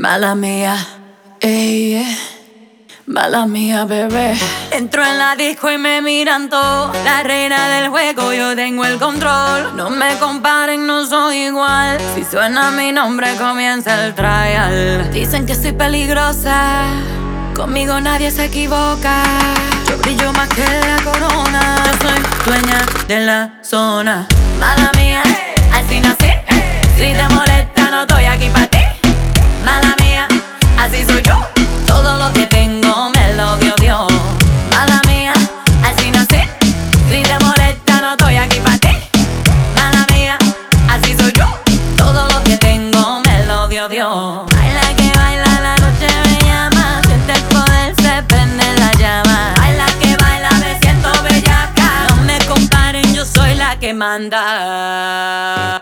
Mala mía, ey, mala mía, bebé. Entro en la disco y me miran todos. La reina del juego, yo tengo el control. No me comparen, no soy igual. Si suena mi nombre, comienza el trial. Dicen que soy peligrosa, conmigo nadie se equivoca. Yo brillo más que la corona. Yo soy dueña de la zona. Mala mía, así nací. Si te molesta, no estoy aquí para ti. Mala mía, así soy yo. Todo lo que tengo me lo dio Dios. Mala mía, así nací. Si te molesta, no estoy aquí para ti. Mala mía, así soy yo. Todo lo que tengo me lo dio Dios. Baila que baila, la noche me llama. Siente el poder, se prende la llama. Baila que baila, me siento bellaca. No me comparen, yo soy la que manda.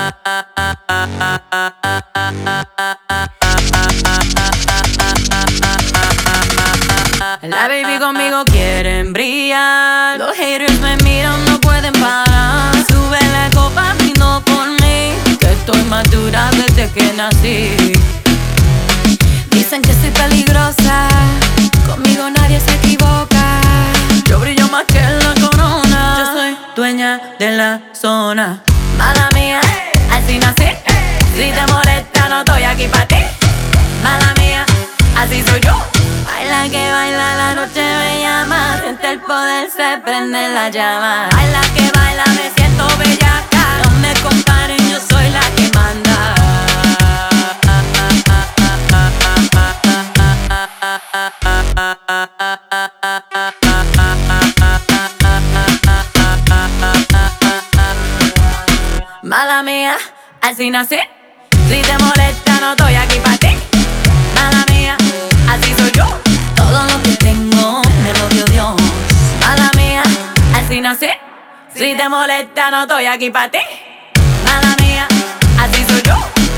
La baby conmigo quieren brillar. Los haters me miran, no pueden parar. Sube la copa, brindo por mí, que estoy más dura desde que nací. Dicen que soy peligrosa, conmigo nadie se equivoca. Yo brillo más que la corona. Yo soy dueña de la zona. Mala mía, así nací. Si te molesta, no estoy aquí para ti. Mala mía, así soy yo. Baila que baila, la noche me llama. Siente el poder, se prende la llama. Baila que baila, me siento bellaca. No me comparen, yo soy la que manda. Mala mía, así nací. Si te molesta, no estoy aquí para ti. Mala mía, así soy yo. Todo lo que tengo me lo dio Dios. Mala mía, así nací. Si te molesta, no estoy aquí para ti. Mala mía, así soy yo.